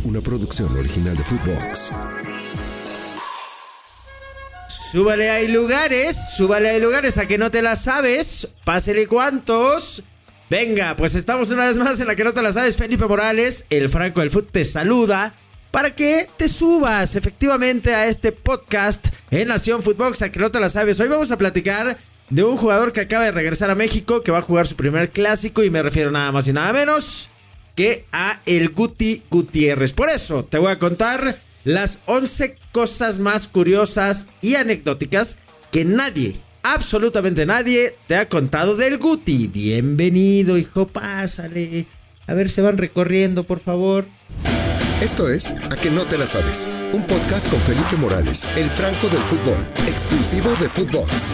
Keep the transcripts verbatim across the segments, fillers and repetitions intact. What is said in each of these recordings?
una producción original de Footbox. Súbale, hay lugares, súbale, hay lugares, a que no te la sabes, pásele cuantos. Venga, pues estamos una vez más en la que no te la sabes. Felipe Morales, el Franco del Fut, te saluda para que te subas efectivamente a este podcast en Nación Footbox, a que no te la sabes. Hoy vamos a platicar de un jugador que acaba de regresar a México, que va a jugar su primer clásico, y me refiero nada más y nada menos que a el Guti Gutiérrez. Por eso te voy a contar las once cosas más curiosas y anecdóticas que nadie, absolutamente nadie, te ha contado del Guti. Bienvenido, hijo, pásale. A ver, se van recorriendo, por favor. Esto es A que no te la sabes, un podcast con Felipe Morales, el Franco del fútbol, exclusivo de Footbox.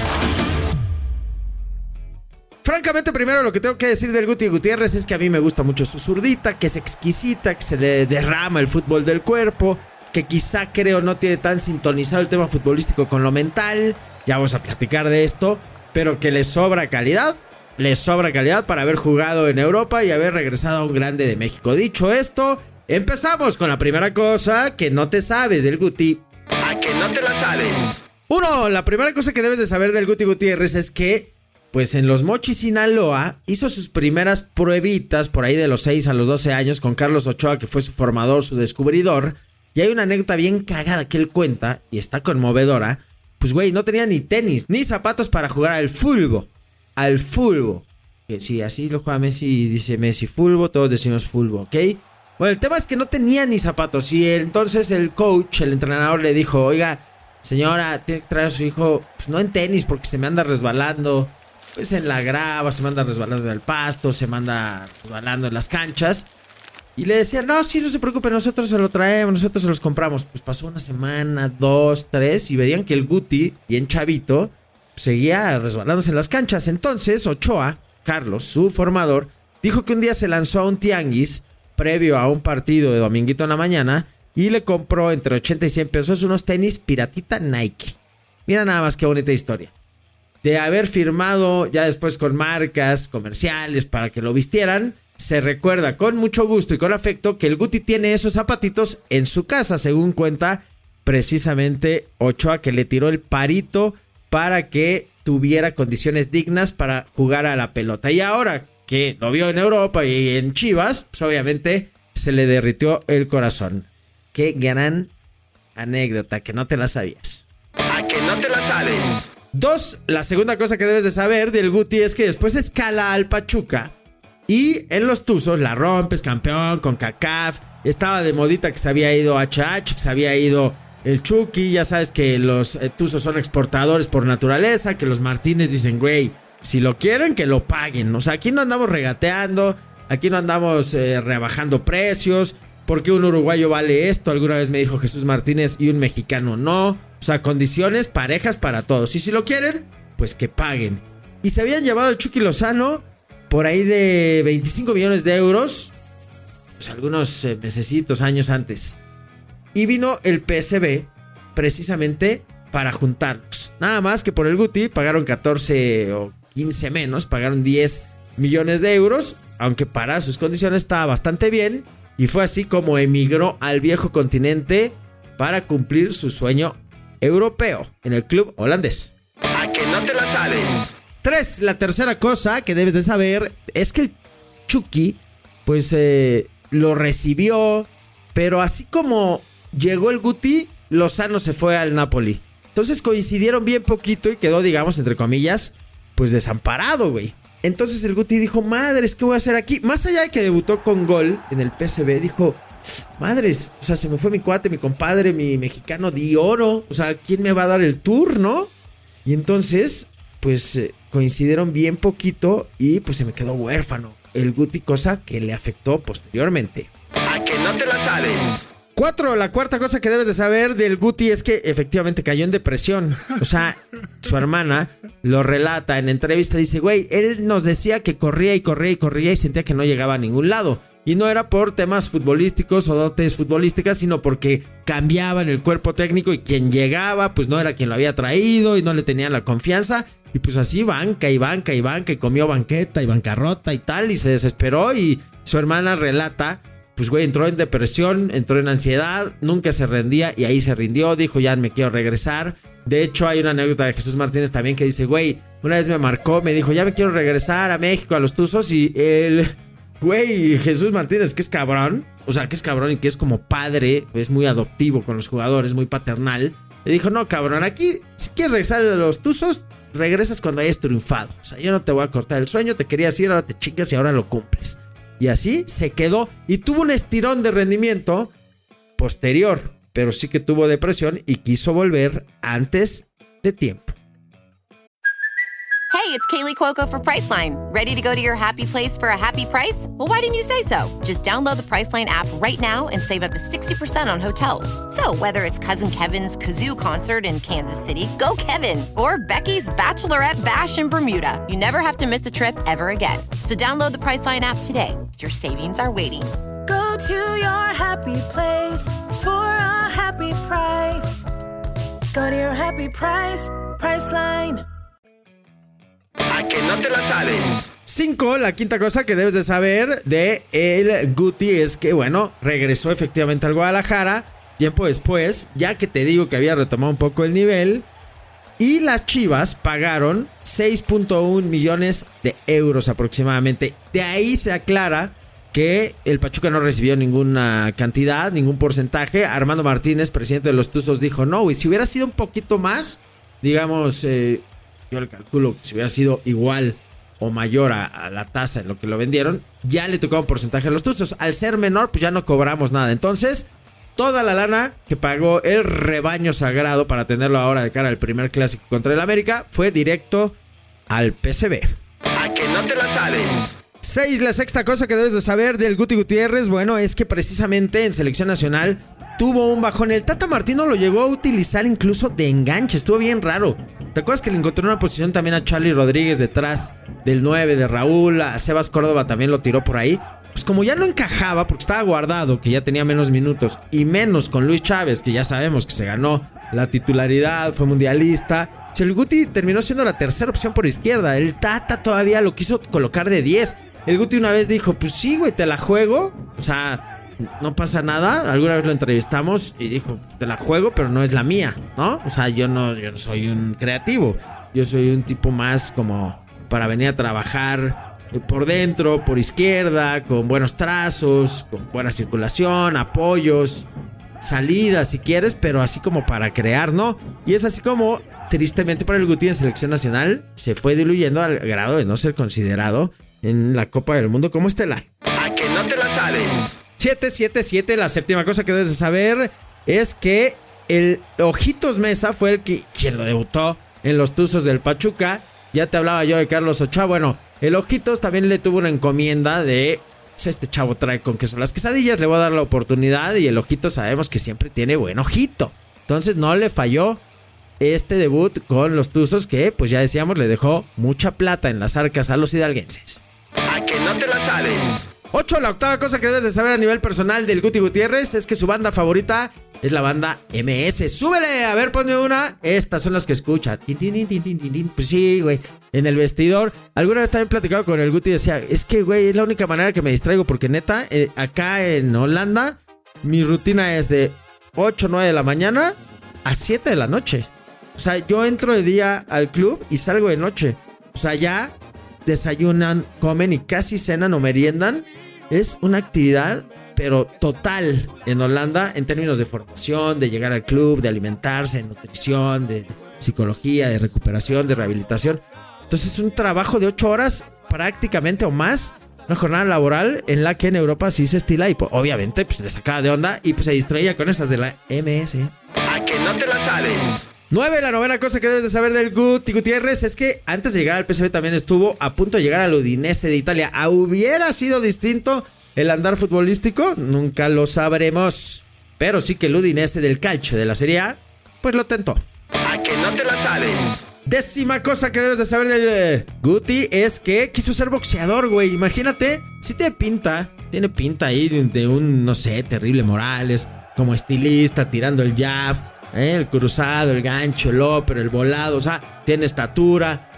Francamente, primero lo que tengo que decir del Guti Gutiérrez es que a mí me gusta mucho su zurdita, que es exquisita, que se le derrama el fútbol del cuerpo, que quizá creo no tiene tan sintonizado el tema futbolístico con lo mental. Ya vamos a platicar de esto, pero que le sobra calidad, le sobra calidad para haber jugado en Europa y haber regresado a un grande de México. Dicho esto, empezamos con la primera cosa que no te sabes del Guti. A que no te la sabes. Uno, la primera cosa que debes de saber del Guti Gutiérrez es que, pues en Los Mochis, Sinaloa, hizo sus primeras pruebitas por ahí de los seis a los doce años con Carlos Ochoa, que fue su formador, su descubridor. Y hay una anécdota bien cagada que él cuenta, y está conmovedora. Pues güey, no tenía ni tenis, ni zapatos para jugar al fútbol. Al fútbol. Que sí, así lo juega Messi, dice Messi fútbol, todos decimos fútbol, ¿ok? Bueno, el tema es que no tenía ni zapatos, y entonces el coach, el entrenador, le dijo: oiga, señora, tiene que traer a su hijo, pues no en tenis, porque se me anda resbalando. Pues en la grava, se me anda resbalando en el pasto, se me anda resbalando en las canchas. Y le decía: no, sí, no se preocupe, nosotros se lo traemos, nosotros se los compramos. Pues pasó una semana, dos, tres, y veían que el Guti, bien chavito, seguía resbalándose en las canchas. Entonces Ochoa, Carlos, su formador, dijo que un día se lanzó a un tianguis previo a un partido de dominguito en la mañana y le compró entre ochenta y cien pesos unos tenis piratita Nike. Mira nada más qué bonita historia. De haber firmado ya después con marcas comerciales para que lo vistieran, se recuerda con mucho gusto y con afecto que el Guti tiene esos zapatitos en su casa, según cuenta precisamente Ochoa, que le tiró el parito para que tuviera condiciones dignas para jugar a la pelota. Y ahora que lo vio en Europa y en Chivas, pues obviamente se le derritió el corazón. Qué gran anécdota, que no te la sabías. A que no te la sabes. Dos, la segunda cosa que debes de saber del Guti es que después escala al Pachuca y en los Tuzos la rompes, campeón, con CONCACAF. Estaba de modita que se había ido H H, que se había ido el Chucky. Ya sabes que los eh, Tuzos son exportadores por naturaleza, que los Martínez dicen: güey, si lo quieren, que lo paguen. O sea, aquí no andamos regateando, aquí no andamos eh, rebajando precios. ¿Por qué un uruguayo vale esto? Alguna vez me dijo Jesús Martínez, y un mexicano no. O sea, condiciones parejas para todos. Y si lo quieren, pues que paguen. Y se habían llevado al Chucky Lozano por ahí de veinticinco millones de euros, pues algunos eh, mesecitos, años antes. Y vino el P S V precisamente para juntarlos. Nada más que por el Guti pagaron catorce o quince menos, pagaron diez millones de euros, aunque para sus condiciones estaba bastante bien. Y fue así como emigró al viejo continente para cumplir su sueño europeo en el club holandés. A que no te la sabes. Tres, la tercera cosa que debes de saber es que el Chucky, pues eh, lo recibió, pero así como llegó el Guti, Lozano se fue al Napoli. Entonces coincidieron bien poquito y quedó, digamos, entre comillas, pues desamparado, güey. Entonces el Guti dijo: madres, ¿qué voy a hacer aquí? Más allá de que debutó con gol en el P S V, dijo: madres, o sea, se me fue mi cuate, mi compadre, mi mexicano de oro. O sea, ¿quién me va a dar el tour, no? Y entonces, pues eh, coincidieron bien poquito y pues se me quedó huérfano el Guti, cosa que le afectó posteriormente. A que no te la sabes. Cuatro, la cuarta cosa que debes de saber del Guti es que efectivamente cayó en depresión. O sea, su hermana lo relata en entrevista, dice: güey, él nos decía que corría y corría y corría y sentía que no llegaba a ningún lado. Y no era por temas futbolísticos o dotes futbolísticas, sino porque cambiaban el cuerpo técnico y quien llegaba pues no era quien lo había traído y no le tenían la confianza. Y pues así banca y banca y banca y comió banqueta y bancarrota y tal, y se desesperó. Y su hermana relata pues güey, entró en depresión, entró en ansiedad, nunca se rendía y ahí se rindió, dijo ya me quiero regresar. De hecho hay una anécdota de Jesús Martínez también que dice, güey, una vez me marcó, me dijo ya me quiero regresar a México, a los Tuzos, y el güey Jesús Martínez, que es cabrón, o sea que es cabrón y que es como padre, es muy adoptivo con los jugadores, muy paternal, le dijo, no cabrón, aquí si quieres regresar a los Tuzos, regresas cuando hayas triunfado, o sea yo no te voy a cortar el sueño, te querías ir, ahora te chingas y ahora lo cumples. Y así se quedó y tuvo un estirón de rendimiento posterior, pero sí que tuvo depresión y quiso volver antes de tiempo. Hey, it's Kaylee Cuoco for Priceline. Ready to go to your happy place for a happy price? Well, why didn't you say so? Just download the Priceline app right now and save up to sixty percent on hotels. So whether it's Cousin Kevin's Kazoo Concert in Kansas City, go Kevin, or Becky's Bachelorette Bash in Bermuda, you never have to miss a trip ever again. So download the Priceline app today. Your savings are waiting. Go to your happy place for a happy price. Go to your happy price, Priceline. A que no te la sabes. cinco. La quinta cosa que debes de saber de el Guti es que, bueno, regresó efectivamente al Guadalajara tiempo después, ya que te digo que había retomado un poco el nivel. Y las Chivas pagaron seis punto uno millones de euros aproximadamente. De ahí se aclara que el Pachuca no recibió ninguna cantidad, ningún porcentaje. Armando Martínez, presidente de los Tuzos, dijo, no, güey, si hubiera sido un poquito más, digamos, eh, yo le calculo que si hubiera sido igual o mayor a, a la tasa en lo que lo vendieron, ya le tocaba un porcentaje a los Tuzos. Al ser menor, pues ya no cobramos nada. Entonces, toda la lana que pagó el rebaño sagrado para tenerlo ahora de cara al primer clásico contra el América fue directo al P S V. A que no te la sabes. seis. La sexta cosa que debes de saber del Guti Gutiérrez, bueno, es que precisamente en selección nacional tuvo un bajón. El Tata Martino lo llegó a utilizar incluso de enganche, estuvo bien raro. ¿Te acuerdas que le encontró una posición también a Charlie Rodríguez detrás del nueve de Raúl? A Sebas Córdoba también lo tiró por ahí. Pues como ya no encajaba porque estaba guardado, que ya tenía menos minutos, y menos con Luis Chávez, que ya sabemos que se ganó la titularidad, fue mundialista, el Guti terminó siendo la tercera opción por izquierda. El Tata todavía lo quiso colocar de diez. El Guti una vez dijo, pues sí, güey, te la juego, o sea, no pasa nada. Alguna vez lo entrevistamos y dijo, te la juego, pero no es la mía, ¿no? O sea, yo no, yo no soy un creativo, yo soy un tipo más como para venir a trabajar por dentro, por izquierda, con buenos trazos, con buena circulación, apoyos, salidas si quieres, pero así como para crear, ¿no? Y es así como, tristemente para el Guti en selección nacional, se fue diluyendo al grado de no ser considerado en la Copa del Mundo como estelar. A que no te la sabes. siete siete siete. La séptima cosa que debes de saber es que el Ojitos Mesa fue el que quien lo debutó en los Tuzos del Pachuca. Ya te hablaba yo de Carlos Ochoa. Bueno, el Ojitos también le tuvo una encomienda de, pues este chavo trae con queso las quesadillas, le voy a dar la oportunidad, y el Ojitos sabemos que siempre tiene buen ojito. Entonces no le falló este debut con los Tuzos, que pues ya decíamos le dejó mucha plata en las arcas a los hidalguenses. A que no te la sabes. ocho. La octava cosa que debes de saber a nivel personal del Guti Gutiérrez es que su banda favorita es la banda M S. ¡Súbele! A ver, ponme una. Estas son las que escucha. Pues sí, güey. En el vestidor. Alguna vez también platicado con el Guti y decía, es que, güey, es la única manera que me distraigo, porque neta, eh, acá en Holanda, mi rutina es de ocho o nueve de la mañana a siete de la noche. O sea, yo entro de día al club y salgo de noche. O sea, ya desayunan, comen y casi cenan o meriendan. Es una actividad, pero total, en Holanda, en términos de formación, de llegar al club, de alimentarse, de nutrición, de psicología, de recuperación, de rehabilitación. Entonces es un trabajo de ocho horas prácticamente o más, una jornada laboral en la que en Europa sí se estila y pues, obviamente pues le sacaba de onda y pues se distraía con esas de la M S. A que no te la sabes. nueve. La novena cosa que debes de saber del Guti Gutiérrez es que antes de llegar al P S V también estuvo a punto de llegar al Udinese de Italia. ¿Hubiera sido distinto el andar futbolístico? Nunca lo sabremos. Pero sí que el Udinese del calcio de la Serie A, pues lo tentó. A que no te la sabes. Décima cosa que debes de saber del eh, Guti es que quiso ser boxeador, güey. Imagínate, si tiene pinta, tiene pinta ahí de, de un, no sé, Terrible Morales, como estilista, tirando el jab. ¿Eh? El cruzado, el gancho, el ópero, el volado, o sea, tiene estatura,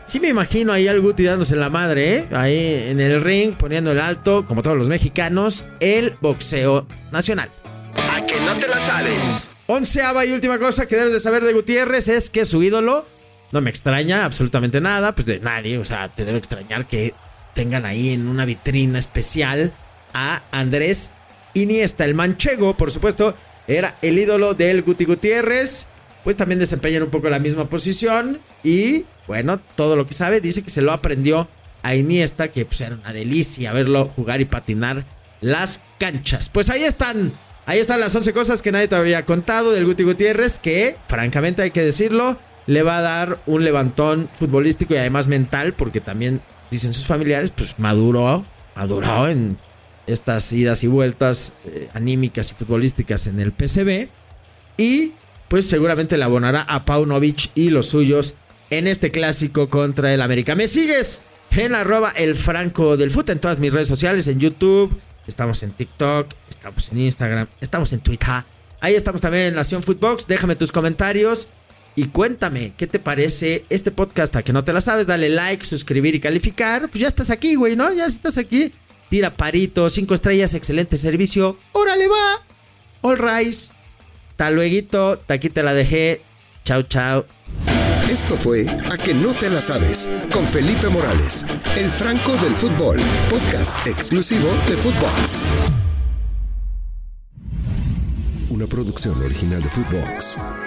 Sí me imagino ahí al Guti dándose la madre, ¿eh? Ahí en el ring, poniendo el alto, como todos los mexicanos, el boxeo nacional. A que no te la sabes. Onceava y última cosa que debes de saber de Gutiérrez es que su ídolo, no me extraña absolutamente nada, pues de nadie, o sea, te debe extrañar que tengan ahí en una vitrina especial a Andrés Iniesta, el manchego, por supuesto, era el ídolo del Guti Gutiérrez, pues también desempeñan un poco la misma posición y, bueno, todo lo que sabe, dice que se lo aprendió a Iniesta, que pues era una delicia verlo jugar y patinar las canchas. Pues ahí están, ahí están las once cosas que nadie te había contado del Guti Gutiérrez, que, francamente hay que decirlo, le va a dar un levantón futbolístico y además mental, porque también, dicen sus familiares, pues maduró, maduró en estas idas y vueltas eh, anímicas y futbolísticas en el P S V. Y pues seguramente le abonará a Paunovic y los suyos en este clásico contra el América. Me sigues en arroba el Franco del Fut en todas mis redes sociales, en YouTube, estamos en TikTok, estamos en Instagram, estamos en Twitter. Ahí estamos también en Nación Footbox. Déjame tus comentarios y cuéntame qué te parece este podcast. A que no te la sabes, dale like, suscribir y calificar. Pues ya estás aquí, güey, ¿no? Ya estás aquí. Tira parito, cinco estrellas, excelente servicio. ¡Órale, va! All rise. Hasta lueguito, aquí te la dejé. Chao, chao. Esto fue A que no te la sabes, con Felipe Morales, el Franco del Fútbol, podcast exclusivo de Footbox. Una producción original de Footbox.